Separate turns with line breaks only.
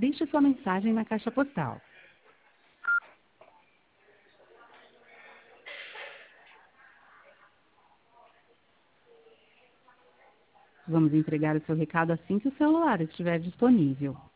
Deixe sua mensagem na caixa postal. Vamos entregar o seu recado assim que o celular estiver disponível.